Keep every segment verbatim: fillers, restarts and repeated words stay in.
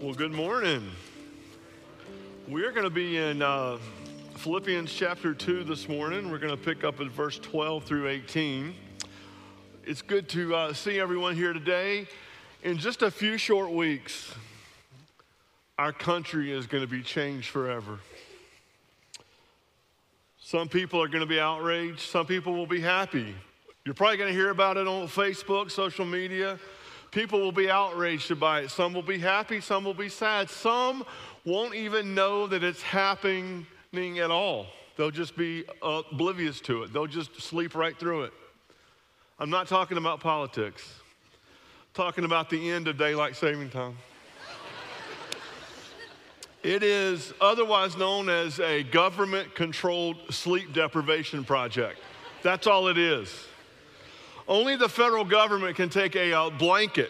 Well, good morning. We're going to be in uh, Philippians chapter two this morning. We're going to pick up at verse twelve through eighteen. It's good to uh, see everyone here today. In just a few short weeks, our country is going to be changed forever. Some people are going to be outraged. Some people will be happy. You're probably going to hear about it on Facebook, social media. People will be outraged by it. Some will be happy, some will be sad. Some won't even know that it's happening at all. They'll just be oblivious to it. They'll just sleep right through it. I'm not talking about politics. I'm talking about the end of daylight saving time. It is otherwise known as a government-controlled sleep deprivation project. That's all it is. Only the federal government can take a uh, blanket,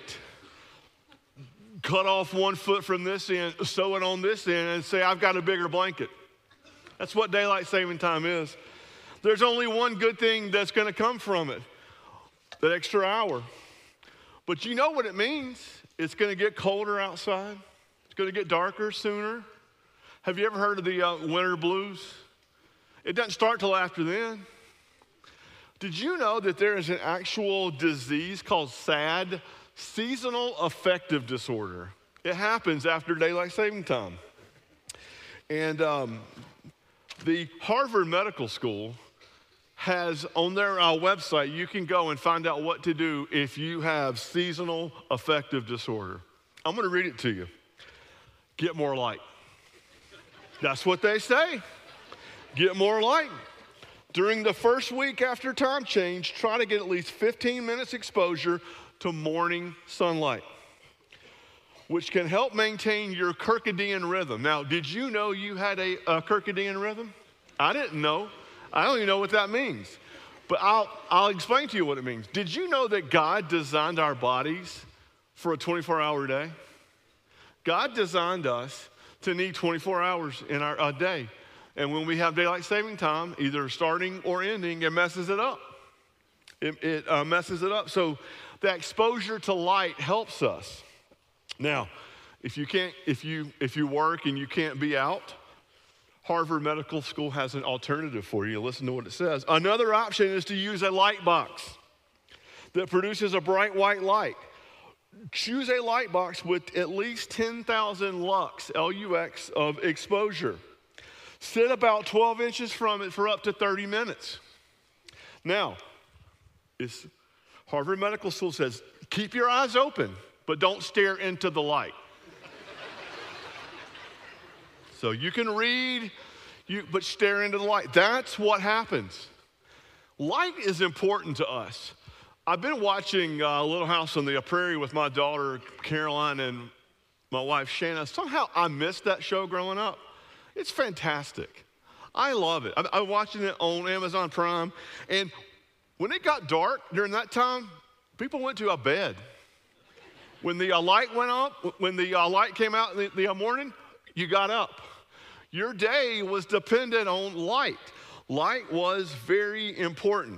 cut off one foot from this end, sew it on this end, and say, I've got a bigger blanket. That's what daylight saving time is. There's only one good thing that's going to come from it, that extra hour. But you know what it means. It's going to get colder outside. It's going to get darker sooner. Have you ever heard of the uh, winter blues? It doesn't start till after then. Did you know that there is an actual disease called S A D, seasonal affective disorder? It happens after daylight saving time. And um, the Harvard Medical School has on their uh, website, you can go and find out what to do if you have seasonal affective disorder. I'm going to read it to you. Get more light. That's what they say. Get more light. During the first week after time change, try to get at least fifteen minutes exposure to morning sunlight, which can help maintain your circadian rhythm. Now, did you know you had a, a circadian rhythm? I didn't know. I don't even know what that means. But I'll, I'll explain to you what it means. Did you know that God designed our bodies for a twenty-four hour day? God designed us to need twenty-four hours in our a day. And when we have daylight saving time, either starting or ending, it messes it up. It, it uh, messes it up. So the exposure to light helps us. Now, if you can't, if you if you work and you can't be out, Harvard Medical School has an alternative for you. Listen to what it says. Another option is to use a light box that produces a bright white light. Choose a light box with at least ten thousand lux, L U X, of exposure. Sit about twelve inches from it for up to thirty minutes. Now, it's, Harvard Medical School says, keep your eyes open, but don't stare into the light. So you can read, you, but stare into the light. That's what happens. Light is important to us. I've been watching uh, Little House on the Prairie with my daughter, Caroline, and my wife, Shanna. Somehow I missed that show growing up. It's fantastic. I love it. I'm, I'm watching it on Amazon Prime. And when it got dark during that time, people went to a bed. When the uh, light went up, when the uh, light came out in the, the morning, you got up. Your day was dependent on light. Light was very important.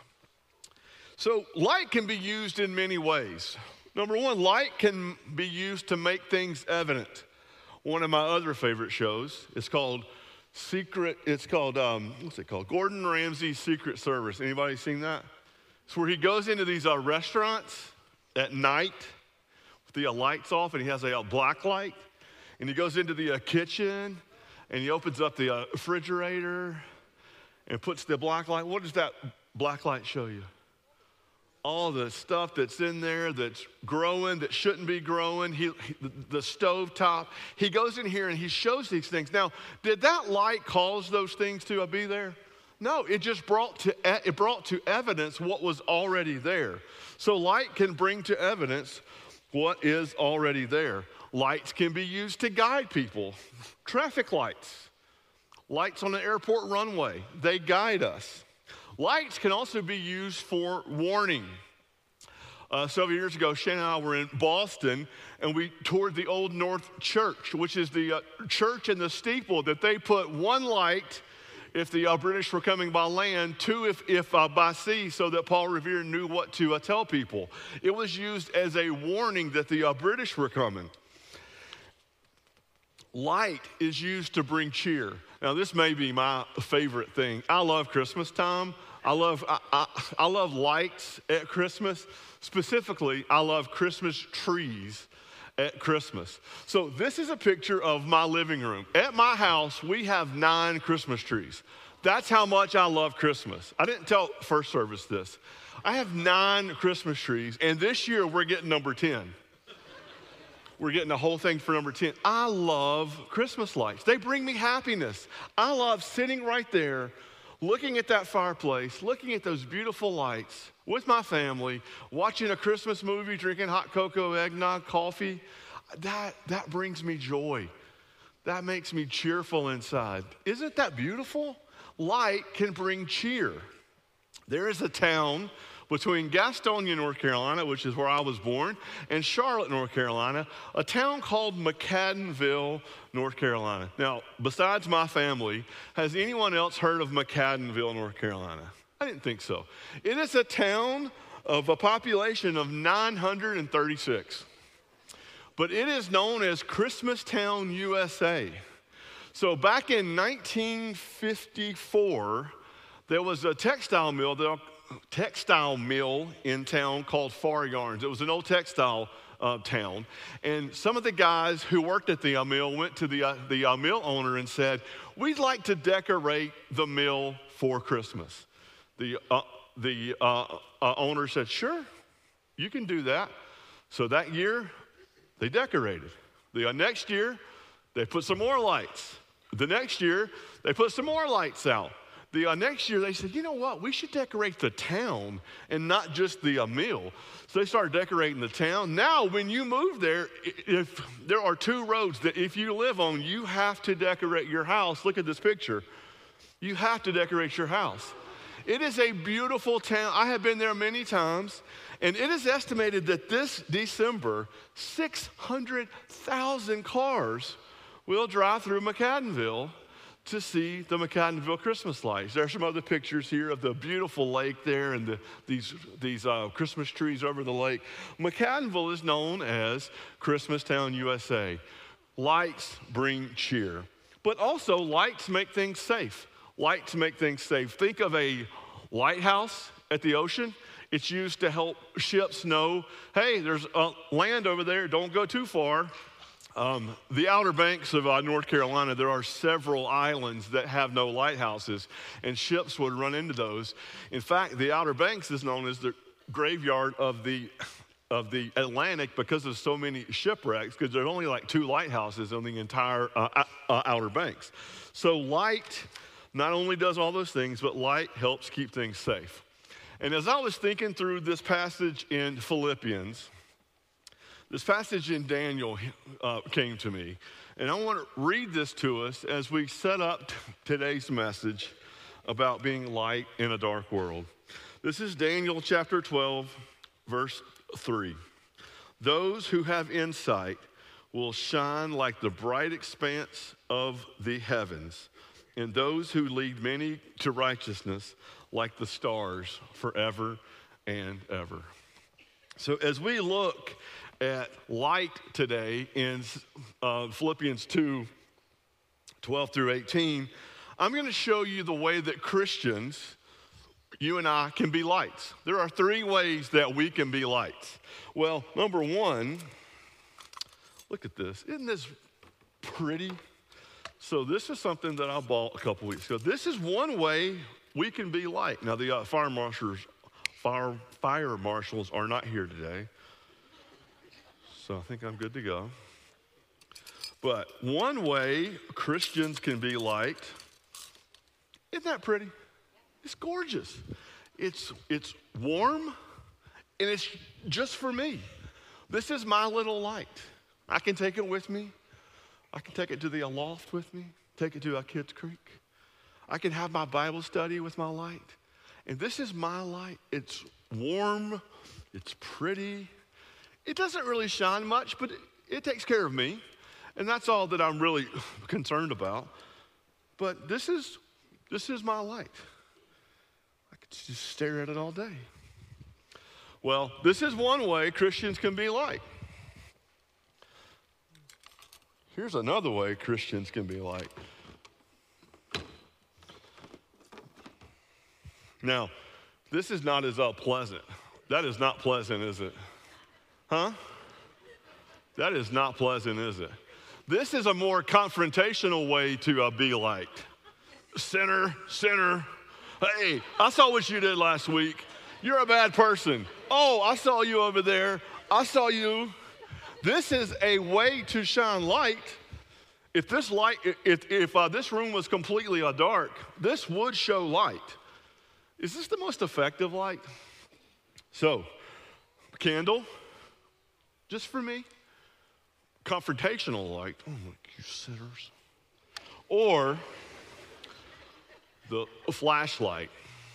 So light can be used in many ways. Number one, light can be used to make things evident. One of my other favorite shows is called Secret, it's called, um, what's it called? Gordon Ramsay's Secret Service. Anybody seen that? It's where he goes into these uh, restaurants at night with the uh, lights off, and he has a uh, black light. And he goes into the uh, kitchen, and he opens up the uh, refrigerator and puts the black light. What does that black light show you? All the stuff that's in there that's growing, that shouldn't be growing, he, he, the stove top. He goes in here and he shows these things. Now, did that light cause those things to be there? No, it just brought to, it brought to evidence what was already there. So light can bring to evidence what is already there. Lights can be used to guide people. Traffic lights, lights on the airport runway, they guide us. Lights can also be used for warning. Uh, several years ago, Shannon and I were in Boston, and we toured the Old North Church, which is the uh, church in the steeple that they put one light if the uh, British were coming by land, two if, if uh, by sea, so that Paul Revere knew what to uh, tell people. It was used as a warning that the uh, British were coming. Light is used to bring cheer. Now, this may be my favorite thing. I love Christmas time. I love, I, I, I love lights at Christmas. Specifically, I love Christmas trees at Christmas. So this is a picture of my living room. At my house, we have nine Christmas trees. That's how much I love Christmas. I didn't tell first service this. I have nine Christmas trees, and this year we're getting number ten. We're getting the whole thing for number ten. I love Christmas lights. They bring me happiness. I love sitting right there, looking at that fireplace, looking at those beautiful lights with my family, watching a Christmas movie, drinking hot cocoa, eggnog, coffee. That, that brings me joy. That makes me cheerful inside. Isn't that beautiful? Light can bring cheer. There is a town between Gastonia, North Carolina, which is where I was born, and Charlotte, North Carolina, a town called McAdenville, North Carolina. Now, besides my family, has anyone else heard of McAdenville, North Carolina? I didn't think so. It is a town of a population of nine hundred thirty-six, but it is known as Christmastown, U S A. So back in nineteen fifty-four, there was a textile mill, the textile mill in town called Far Yarns. It was an old textile uh, town. And some of the guys who worked at the uh, mill went to the, uh, the uh, mill owner and said, we'd like to decorate the mill for Christmas. The, uh, the uh, uh, owner said, sure, you can do that. So that year, they decorated. The uh, next year, they put some more lights. The next year, they put some more lights out. The uh, next year, they said, you know what? We should decorate the town and not just the uh, mill. So they started decorating the town. Now, when you move there, if there are two roads that if you live on, you have to decorate your house. Look at this picture. You have to decorate your house. It is a beautiful town. I have been there many times, and it is estimated that this December, six hundred thousand cars will drive through McAdenville to see the McAdenville Christmas lights. There's some other pictures here of the beautiful lake there and the, these, these uh, Christmas trees over the lake. McAdenville is known as Christmastown, U S A. Lights bring cheer, but also lights make things safe. Lights make things safe. Think of a lighthouse at the ocean. It's used to help ships know, hey, there's uh, land over there, don't go too far. Um, the Outer Banks of uh, North Carolina, there are several islands that have no lighthouses, and ships would run into those. In fact, the Outer Banks is known as the graveyard of the of the Atlantic because of so many shipwrecks, because there's only like two lighthouses on the entire uh, uh, Outer Banks. So light not only does all those things, but light helps keep things safe. And as I was thinking through this passage in Philippians, this passage in Daniel uh, came to me, and I want to read this to us as we set up t- today's message about being light in a dark world. This is Daniel chapter twelve, verse three. Those who have insight will shine like the bright expanse of the heavens, and those who lead many to righteousness like the stars forever and ever. So as we look at light today in uh, Philippians two, twelve through eighteen, I'm going to show you the way that Christians, you and I, can be lights. There are three ways that we can be lights. Well, number one, look at this. Isn't this pretty? So this is something that I bought a couple weeks ago. This is one way we can be light. Now, the uh, fire marshals, fire, fire marshals are not here today, so I think I'm good to go. But one way Christians can be light, isn't that pretty? It's gorgeous. It's, it's warm, and it's just for me. This is my little light. I can take it with me. I can take it to the loft with me, take it to our Kids Creek. I can have my Bible study with my light. And this is my light. It's warm. It's pretty. It doesn't really shine much, but it, it takes care of me. And that's all that I'm really concerned about. But this is, this is my light. I could just stare at it all day. Well, this is one way Christians can be light. Here's another way Christians can be light. Now, this is not as uh, pleasant. That is not pleasant, is it? Huh? That is not pleasant, is it? This is a more confrontational way to uh, be liked. Sinner, sinner. Hey, I saw what you did last week. You're a bad person. Oh, I saw you over there. I saw you. This is a way to shine light. If this light, if, if uh, this room was completely uh, dark, this would show light. Is this the most effective light? So, candle, just for me. Confrontational light. Oh, you sinners. Or the flashlight,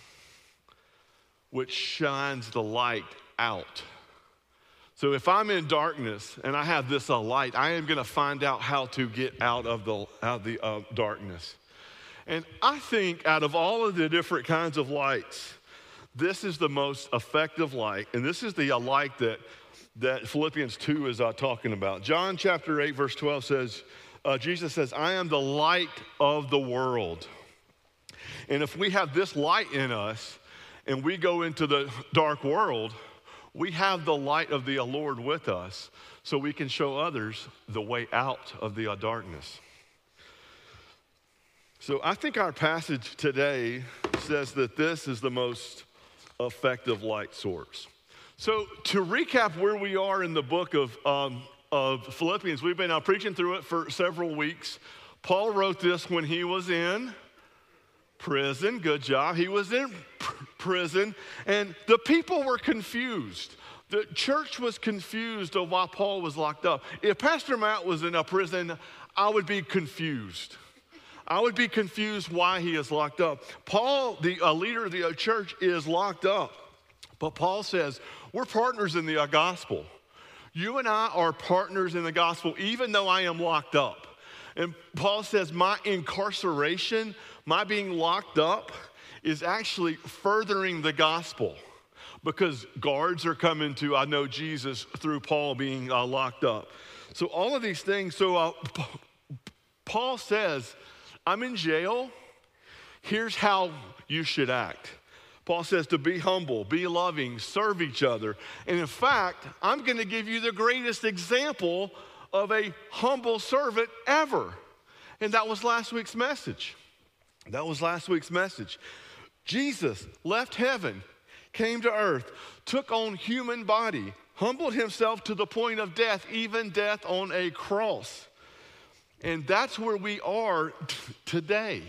which shines the light out. So if I'm in darkness and I have this uh, light, I am going to find out how to get out of the, out of the uh, darkness. And I think out of all of the different kinds of lights, this is the most effective light. And this is the uh, light that, that Philippians two is uh, talking about. John chapter eight, verse twelve says, uh, Jesus says, I am the light of the world. And if we have this light in us and we go into the dark world, we have the light of the Lord with us so we can show others the way out of the darkness. So I think our passage today says that this is the most effective light source. So to recap where we are in the book of, um, of Philippians, we've been uh, preaching through it for several weeks. Paul wrote this when he was in prison. Good job. He was in pr- prison, and the people were confused. The church was confused of why Paul was locked up. If Pastor Matt was in a prison, I would be confused. I would be confused why he is locked up. Paul, the uh, leader of the uh, church, is locked up. But Paul says, we're partners in the uh, gospel. You and I are partners in the gospel, even though I am locked up. And Paul says, my incarceration, my being locked up, is actually furthering the gospel because guards are coming to, I know Jesus through Paul being uh, locked up. So all of these things, so uh, Paul says, I'm in jail. Here's how you should act. Paul says to be humble, be loving, serve each other. And in fact, I'm going to give you the greatest example of a humble servant ever. And that was last week's message. That was last week's message. Jesus left heaven, came to earth, took on human body, humbled himself to the point of death, even death on a cross. And that's where we are t- today.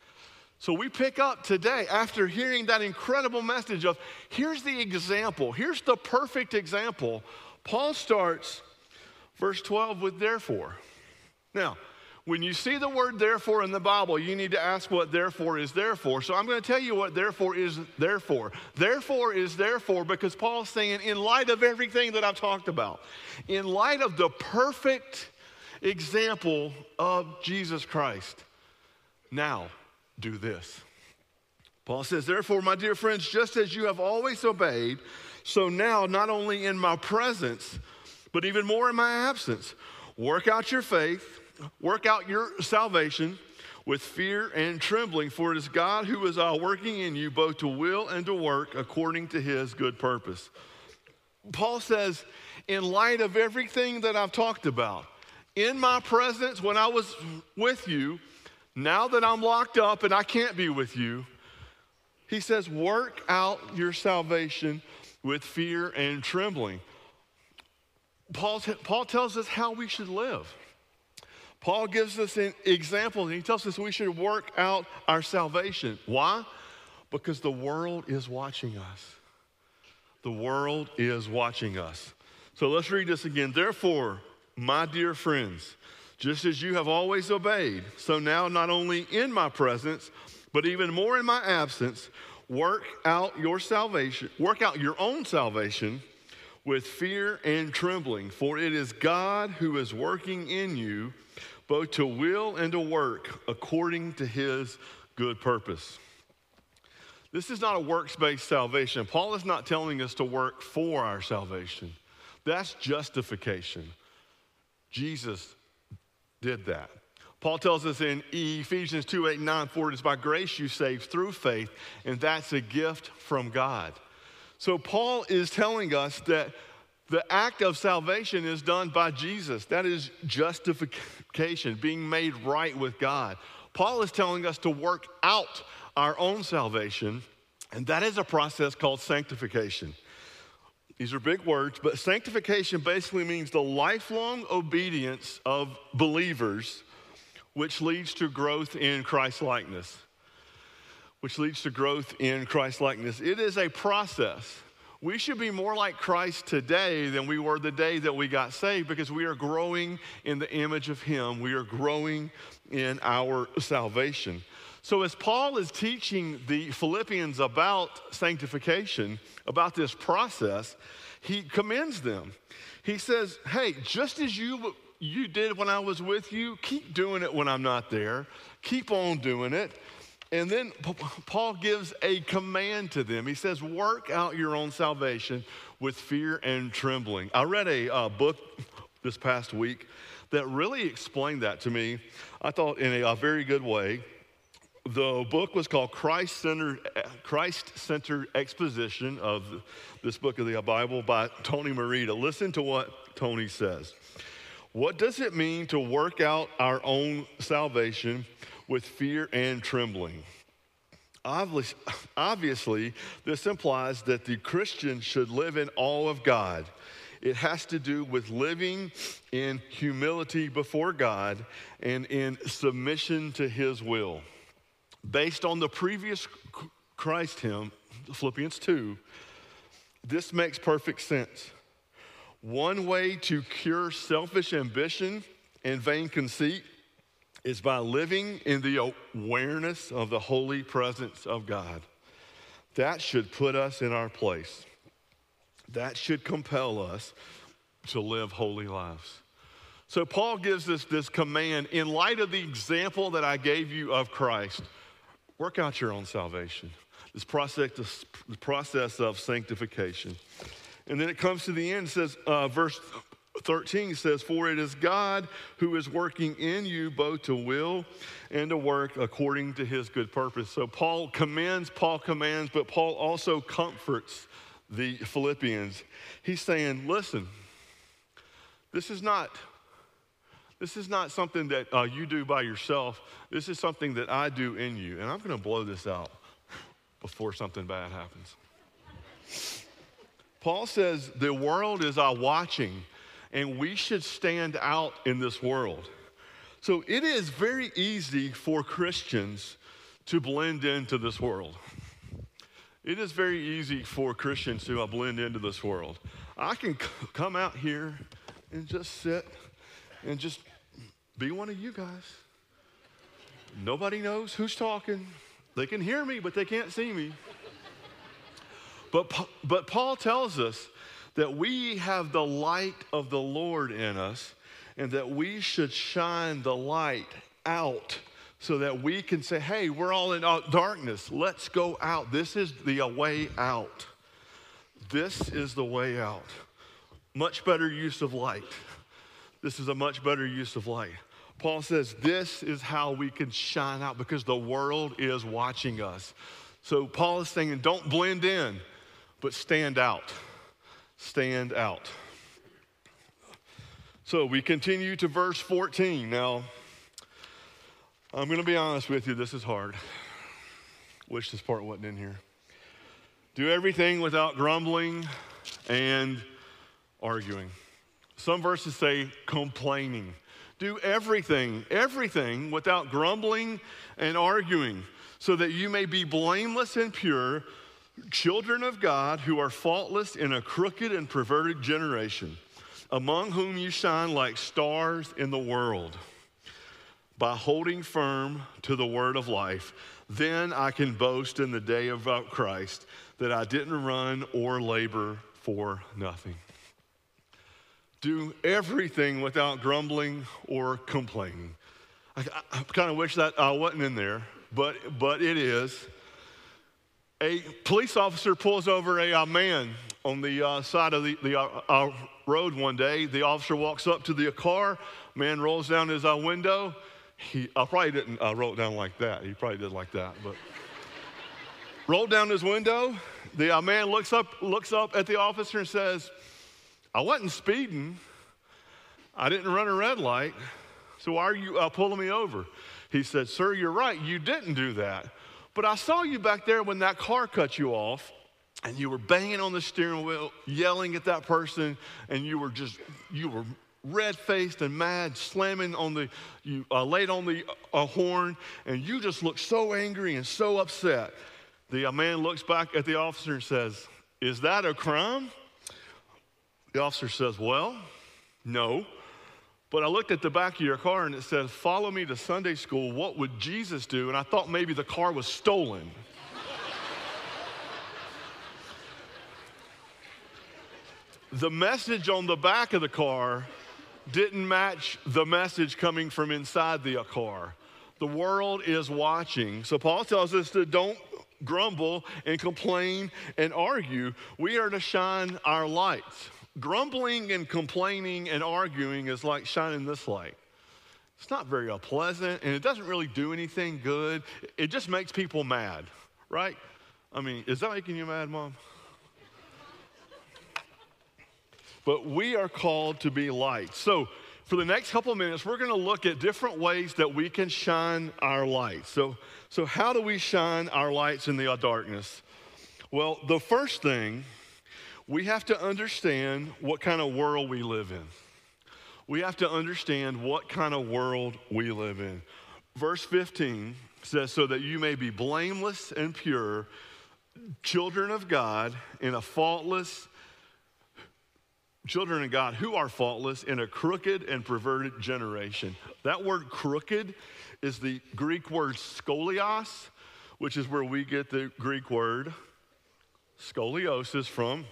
So we pick up today after hearing that incredible message of here's the example, here's the perfect example. Paul starts verse twelve with therefore. Now, when you see the word therefore in the Bible, you need to ask what therefore is therefore. So I'm going to tell you what therefore is therefore. Therefore is therefore because Paul's saying in light of everything that I've talked about, in light of the perfect example of Jesus Christ, now do this. Paul says, therefore, my dear friends, just as you have always obeyed, so now not only in my presence, but even more in my absence, work out your faith, work out your salvation with fear and trembling, for it is God who is uh, working in you both to will and to work according to his good purpose. Paul says, in light of everything that I've talked about, in my presence when I was with you, now that I'm locked up and I can't be with you, he says, work out your salvation with fear and trembling. Paul, Paul tells us how we should live. Paul gives us an example, and he tells us we should work out our salvation. Why? Because the world is watching us. The world is watching us. So let's read this again. Therefore, my dear friends, just as you have always obeyed, so now not only in my presence, but even more in my absence, work out your salvation, work out your own salvation with fear and trembling, for it is God who is working in you, both to will and to work according to his good purpose. This is not a works-based salvation. Paul is not telling us to work for our salvation. That's justification. Jesus did that. Paul tells us in Ephesians two, eight, and nine, for it is by grace you saved through faith, and that's a gift from God. So Paul is telling us that the act of salvation is done by Jesus. That is justification, being made right with God. Paul is telling us to work out our own salvation, and that is a process called sanctification. These are big words, but sanctification basically means the lifelong obedience of believers, which leads to growth in Christ-likeness. Which leads to growth in Christ-likeness. It is a process. We should be more like Christ today than we were the day that we got saved, because we are growing in the image of Him. We are growing in our salvation. So as Paul is teaching the Philippians about sanctification, about this process, he commends them. He says, hey, just as you, you did when I was with you, keep doing it when I'm not there. Keep on doing it. And then Paul gives a command to them. He says, work out your own salvation with fear and trembling. I read a uh, book this past week that really explained that to me, I thought, in a, a very good way. The book was called Christ-Centered, Christ-Centered Exposition of this book of the Bible by Tony Merida. Listen to what Tony says. What does it mean to work out our own salvation with fear and trembling? Obviously, obviously, this implies that the Christian should live in awe of God. It has to do with living in humility before God and in submission to His will. Based on the previous Christ hymn, Philippians two, this makes perfect sense. One way to cure selfish ambition and vain conceit is by living in the awareness of the holy presence of God. That should put us in our place. That should compel us to live holy lives. So Paul gives us this command in light of the example that I gave you of Christ. Work out your own salvation. This process, this process of sanctification. And then it comes to the end, it says, uh, verse thirteen says, for it is God who is working in you both to will and to work according to His good purpose. So Paul commends, Paul commands, but Paul also comforts the Philippians. He's saying, listen, this is not, this is not something that uh, you do by yourself. This is something that I do in you. And I'm going to blow this out before something bad happens. Paul says the world is uh, watching, and we should stand out in this world. So it is very easy for Christians to blend into this world. It is very easy for Christians to uh, blend into this world. I can c- come out here and just sit and just be one of you guys. Nobody knows who's talking. They can hear me, but they can't see me. But, but Paul tells us that we have the light of the Lord in us, and that we should shine the light out so that we can say, hey, we're all in darkness. Let's go out. This is the way out. This is the way out. Much better use of light. This is a much better use of light. Paul says this is how we can shine out, because the world is watching us. So Paul is saying, don't blend in, but stand out. Stand out. So we continue to verse fourteen. Now, I'm going to be honest with you, this is hard. Wish this part wasn't in here. Do everything without grumbling and arguing. Some verses say complaining. Do everything, everything without grumbling and arguing, so that you may be blameless and pure, children of God who are faultless in a crooked and perverted generation, among whom you shine like stars in the world. By holding firm to the word of life, then I can boast in the day of Christ that I didn't run or labor for nothing. Do everything without grumbling or complaining. I, I kind of wish that I wasn't in there, but, but it is. A police officer pulls over a, a man on the uh, side of the, the uh, uh, road one day. The officer walks up to the car. Man rolls down his uh, window. He I probably didn't uh, roll it down like that. He probably did like that, but rolled down his window. The uh, man looks up, looks up at the officer and says, "I wasn't speeding. I didn't run a red light. So why are you uh, pulling me over?" He said, "Sir, you're right. You didn't do that. But I saw you back there when that car cut you off, and you were banging on the steering wheel, yelling at that person, and you were just, you were red-faced and mad, slamming on the, you uh, laid on the uh, horn, and you just looked so angry and so upset." The uh, man looks back at the officer and says, "Is that a crime?" The officer says, "Well, no. But I looked at the back of your car and it says, 'Follow me to Sunday school. What would Jesus do?' And I thought maybe the car was stolen." The message on the back of the car didn't match the message coming from inside the car. The world is watching. So Paul tells us to don't grumble and complain and argue. We are to shine our lights. Grumbling and complaining and arguing is like shining this light. It's not very pleasant, and it doesn't really do anything good. It just makes people mad, right? I mean, is that making you mad, Mom? But we are called to be lights. So for the next couple of minutes, we're going to look at different ways that we can shine our lights. So, so how do we shine our lights in the darkness? Well, the first thing, we have to understand what kind of world we live in. We have to understand what kind of world we live in. Verse fifteen says, "So that you may be blameless and pure, children of God, in a faultless, children of God who are faultless in a crooked and perverted generation." That word crooked is the Greek word scolios, which is where we get the Greek word scoliosis from.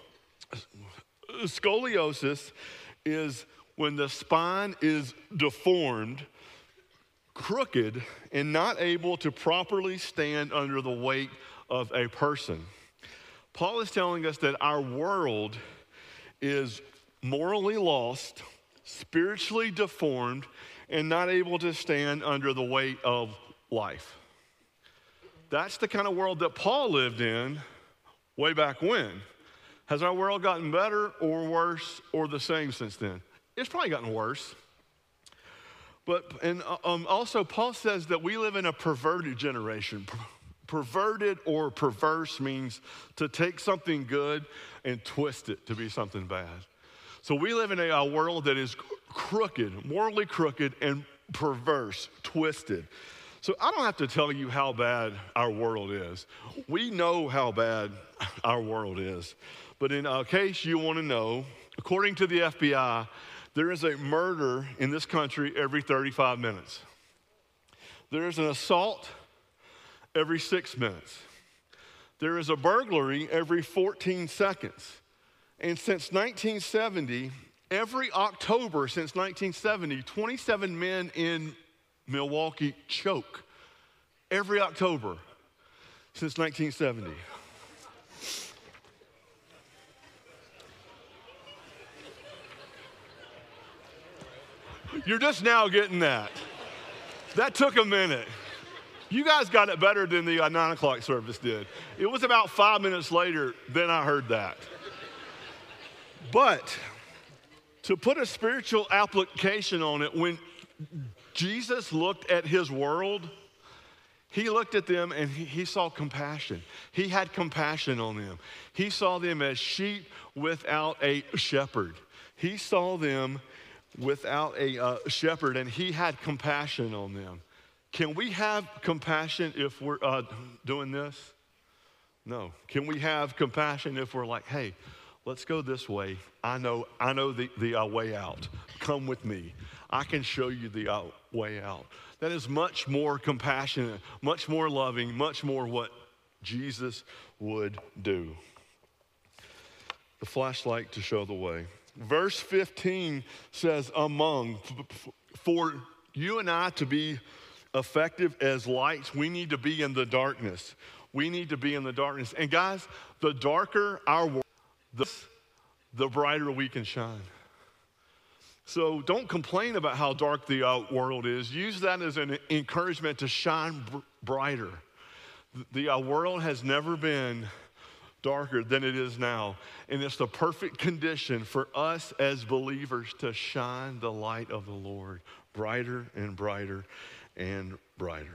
Scoliosis is when the spine is deformed, crooked, and not able to properly stand under the weight of a person. Paul is telling us that our world is morally lost, spiritually deformed, and not able to stand under the weight of life. That's the kind of world that Paul lived in way back when. Has our world gotten better or worse or the same since then? It's probably gotten worse. But, and um, also Paul says that we live in a perverted generation. Perverted or perverse means to take something good and twist it to be something bad. So we live in a, a world that is crooked, morally crooked and perverse, twisted. So I don't have to tell you how bad our world is. We know how bad our world is. But in uh, case you want to know, according to the F B I, there is a murder in this country every thirty-five minutes. There is an assault every six minutes. There is a burglary every fourteen seconds. And since nineteen seventy, every October since nineteen seventy, twenty-seven men in Milwaukee choke. Every October since nineteen seventy. You're just now getting that. That took a minute. You guys got it better than the uh, nine o'clock service did. It was about five minutes later, then I heard that. But to put a spiritual application on it, when Jesus looked at his world, he looked at them and he, he saw compassion. He had compassion on them. He saw them as sheep without a shepherd. He saw them without a uh, shepherd, and he had compassion on them. Can we have compassion if we're uh, doing this? No. Can we have compassion if we're like, hey, let's go this way. I know, I know the, the uh, way out. Come with me. I can show you the uh, way out. That is much more compassionate, much more loving, much more what Jesus would do. The flashlight to show the way. Verse fifteen says, among, for you and I to be effective as lights, we need to be in the darkness. We We need to be in the darkness. And guys, the darker our world, the, the brighter we can shine. So don't complain about how dark the uh, world is. Use that as an encouragement to shine br- brighter. The uh, world has never been darker than it is now. And it's the perfect condition for us as believers to shine the light of the Lord brighter and brighter and brighter.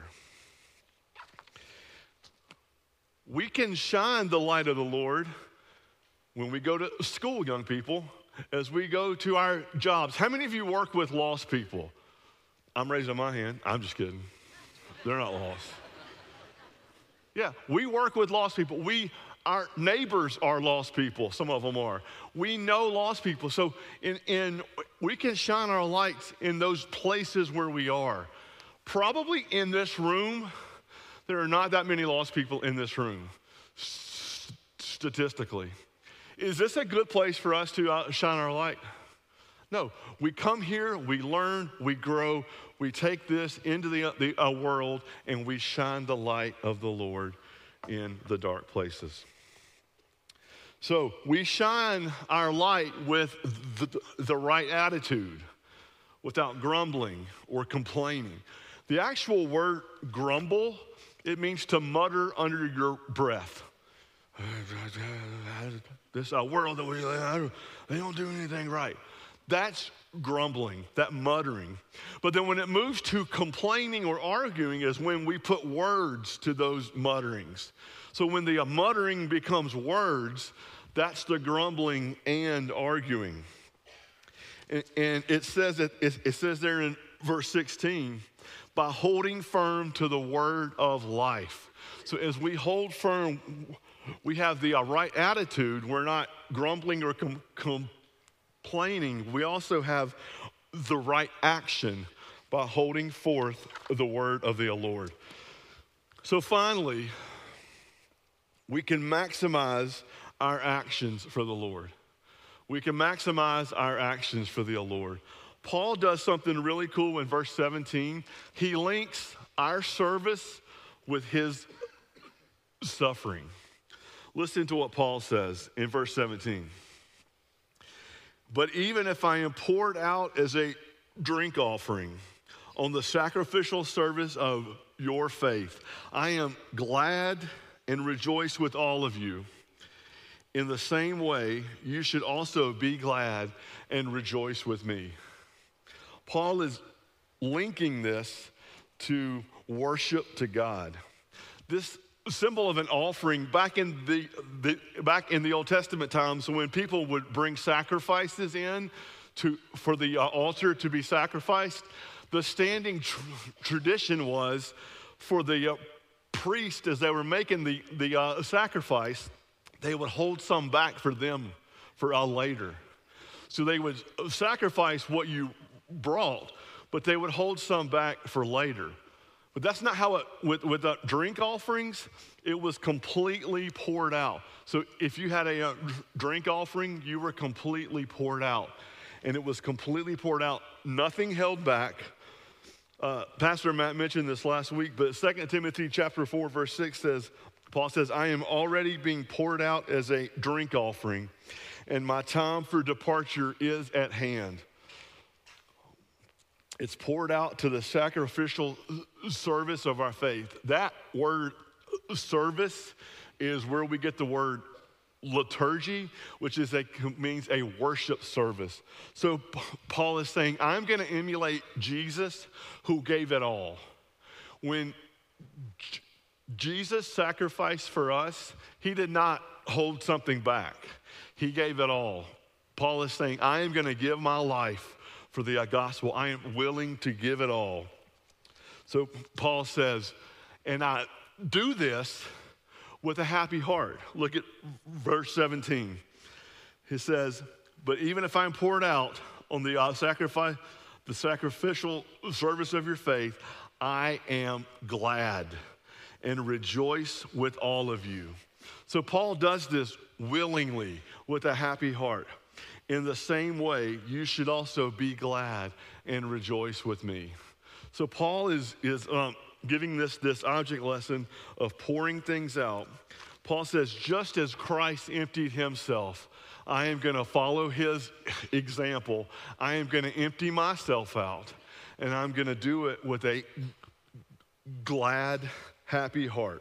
We can shine the light of the Lord when we go to school, young people, as we go to our jobs. How many of you work with lost people? I'm raising my hand. I'm just kidding. They're not lost. Yeah, we work with lost people. We, our neighbors are lost people. Some of them are. We know lost people. So in, in, we can shine our lights in those places where we are. Probably in this room, there are not that many lost people in this room, s- statistically. Is this a good place for us to uh, shine our light? No. We come here, we learn, we grow, we take this into the, the uh, world, and we shine the light of the Lord in the dark places. So we shine our light with the, the right attitude, without grumbling or complaining. The actual word grumble, it means to mutter under your breath. This uh, world that we live in, they don't do anything right. That's grumbling, that muttering. But then when it moves to complaining or arguing is when we put words to those mutterings. So when the uh, muttering becomes words, that's the grumbling and arguing. And, and it says that it, it says there in verse sixteen, by holding firm to the word of life. So as we hold firm, we have the uh, right attitude. We're not grumbling or com- complaining. We also have the right action by holding forth the word of the Lord. So finally, we can maximize our actions for the Lord. We can maximize our actions for the Lord. Paul does something really cool in verse seventeen. He links our service with his suffering. Listen to what Paul says in verse seventeen. But even if I am poured out as a drink offering on the sacrificial service of your faith, I am glad and rejoice with all of you. In the same way, you should also be glad and rejoice with me. Paul is linking this to worship to God. This symbol of an offering back in the, the back in the Old Testament times, when people would bring sacrifices in to for the uh, altar to be sacrificed, the standing tr- tradition was for the uh, priest, as they were making the the uh, sacrifice, they would hold some back for them for uh, later. So they would sacrifice what you brought, but they would hold some back for later. But that's not how it, with, with the drink offerings, it was completely poured out. So if you had a, a drink offering, you were completely poured out. And it was completely poured out, nothing held back. Uh, Pastor Matt mentioned this last week, but Second Timothy chapter four, verse six says, Paul says, I am already being poured out as a drink offering, and my time for departure is at hand. It's poured out to the sacrificial service of our faith. That word service is where we get the word liturgy, which is a, means a worship service. So Paul is saying, I'm going to emulate Jesus who gave it all. When J- Jesus sacrificed for us, he did not hold something back. He gave it all. Paul is saying, I am going to give my life for the gospel. I am willing to give it all. So Paul says, and I do this with a happy heart. Look at verse seventeen. He says, but even if I'm poured out on the uh, sacrifice, the sacrificial service of your faith, I am glad and rejoice with all of you. So Paul does this willingly with a happy heart. In the same way, you should also be glad and rejoice with me. So Paul is, is um, giving this, this object lesson of pouring things out, Paul says, just as Christ emptied himself, I am going to follow his example. I am going to empty myself out, and I'm going to do it with a glad, happy heart.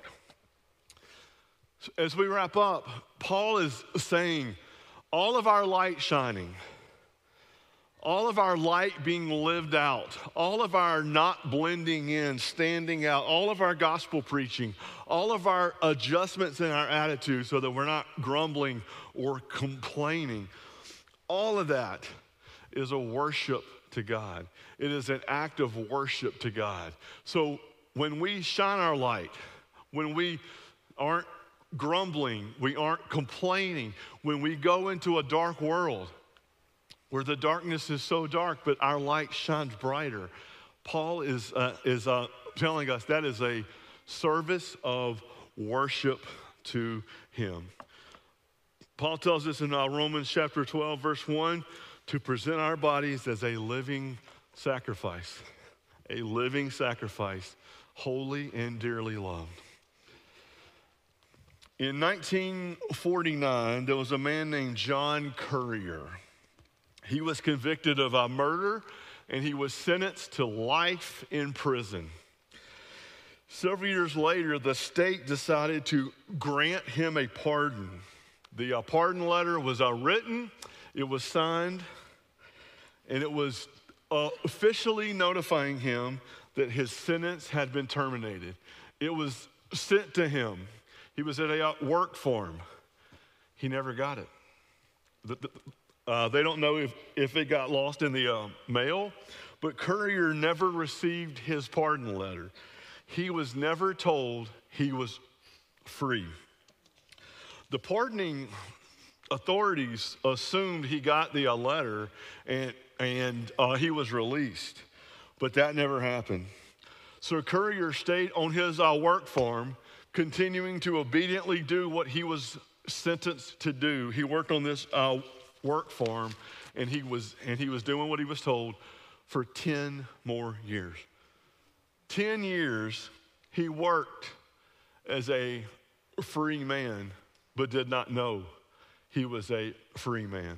As we wrap up, Paul is saying all of our light shining, all of our light being lived out, all of our not blending in, standing out, all of our gospel preaching, all of our adjustments in our attitude so that we're not grumbling or complaining, all of that is a worship to God. It is an act of worship to God. So when we shine our light, when we aren't grumbling, we aren't complaining, when we go into a dark world where the darkness is so dark but our light shines brighter, Paul is, uh, is uh, telling us that is a service of worship to him. Paul tells us in uh, Romans chapter twelve, verse one, to present our bodies as a living sacrifice, a living sacrifice, holy and dearly loved. In nineteen forty-nine, there was a man named John Currier. He was convicted of a murder, and he was sentenced to life in prison. Several years later, the state decided to grant him a pardon. The uh, pardon letter was uh, written, it was signed, and it was uh, officially notifying him that his sentence had been terminated. It was sent to him. He was at a work farm. He never got it. The, the, uh, they don't know if, if it got lost in the uh, mail, but Currier never received his pardon letter. He was never told he was free. The pardoning authorities assumed he got the uh, letter and, and uh, he was released, but that never happened. So Currier stayed on his uh, work farm, continuing to obediently do what he was sentenced to do. He worked on this uh, work farm, and he was and he was doing what he was told for ten more years. Ten years he worked as a free man, but did not know he was a free man.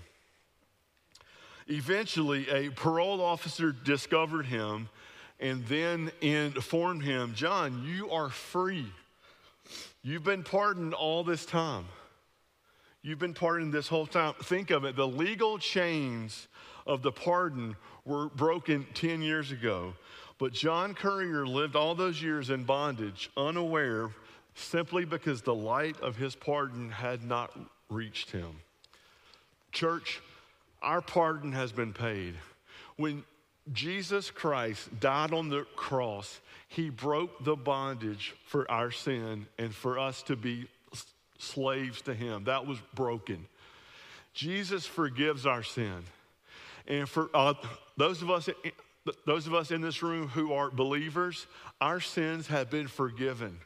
Eventually, a parole officer discovered him and then informed him, John, you are free. You've been pardoned all this time. You've been pardoned this whole time. Think of it. The legal chains of the pardon were broken ten years ago. But John Currier lived all those years in bondage, unaware, simply because the light of his pardon had not reached him. Church, our pardon has been paid. When Jesus Christ died on the cross, he broke the bondage for our sin and for us to be slaves to him. That was broken. Jesus forgives our sin. And for uh, those of us, those of us in this room who are believers, our sins have been forgiven.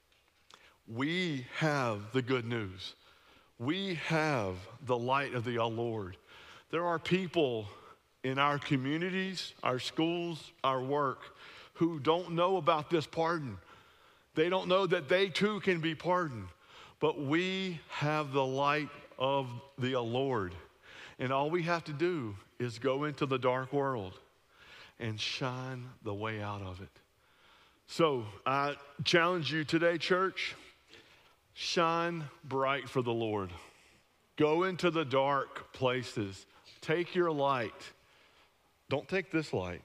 We have the good news. We have the light of the Lord. There are people in our communities, our schools, our work, who don't know about this pardon. They don't know that they too can be pardoned. But we have the light of the Lord. And all we have to do is go into the dark world and shine the way out of it. So I challenge you today, church, shine bright for the Lord. Go into the dark places. Take your light. Don't take this light.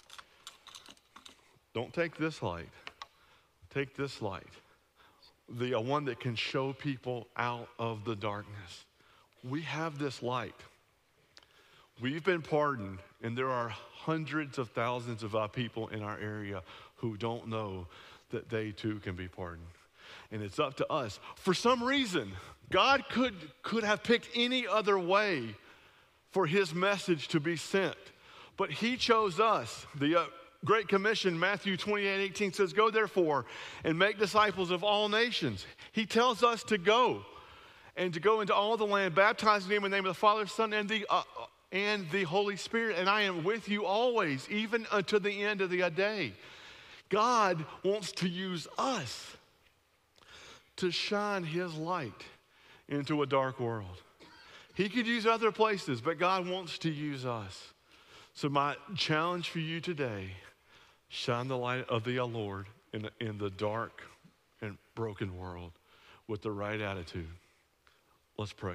Don't take this light. Take this light. The uh, one that can show people out of the darkness. We have this light. We've been pardoned, and there are hundreds of thousands of our people in our area who don't know that they too can be pardoned. And it's up to us. For some reason, God could, could have picked any other way for his message to be sent. But he chose us. The uh, Great Commission, Matthew twenty-eight eighteen says, go therefore and make disciples of all nations. He tells us to go and to go into all the land, baptizing them in the name of the Father, Son, and the, uh, and the Holy Spirit. And I am with you always, even unto the end of the day. God wants to use us to shine his light into a dark world. He could use other places, but God wants to use us. So my challenge for you today, shine the light of the Lord in the, in the dark and broken world with the right attitude. Let's pray.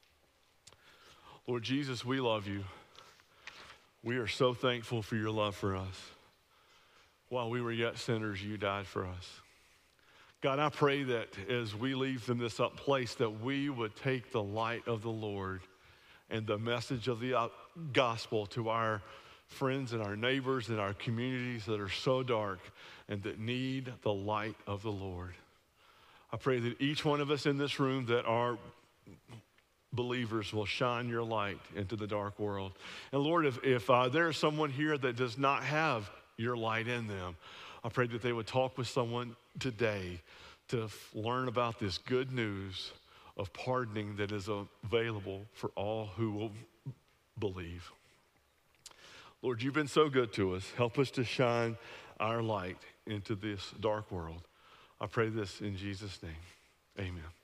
Lord Jesus, we love you. We are so thankful for your love for us. While we were yet sinners, you died for us. God, I pray that as we leave from this up place, that we would take the light of the Lord and the message of the gospel to our friends and our neighbors and our communities that are so dark and that need the light of the Lord. I pray that each one of us in this room that are believers will shine your light into the dark world. And Lord, if, if uh, there is someone here that does not have your light in them, I pray that they would talk with someone today to f- learn about this good news of pardoning that is available for all who will believe. Lord, you've been so good to us. Help us to shine our light into this dark world. I pray this in Jesus' name. Amen.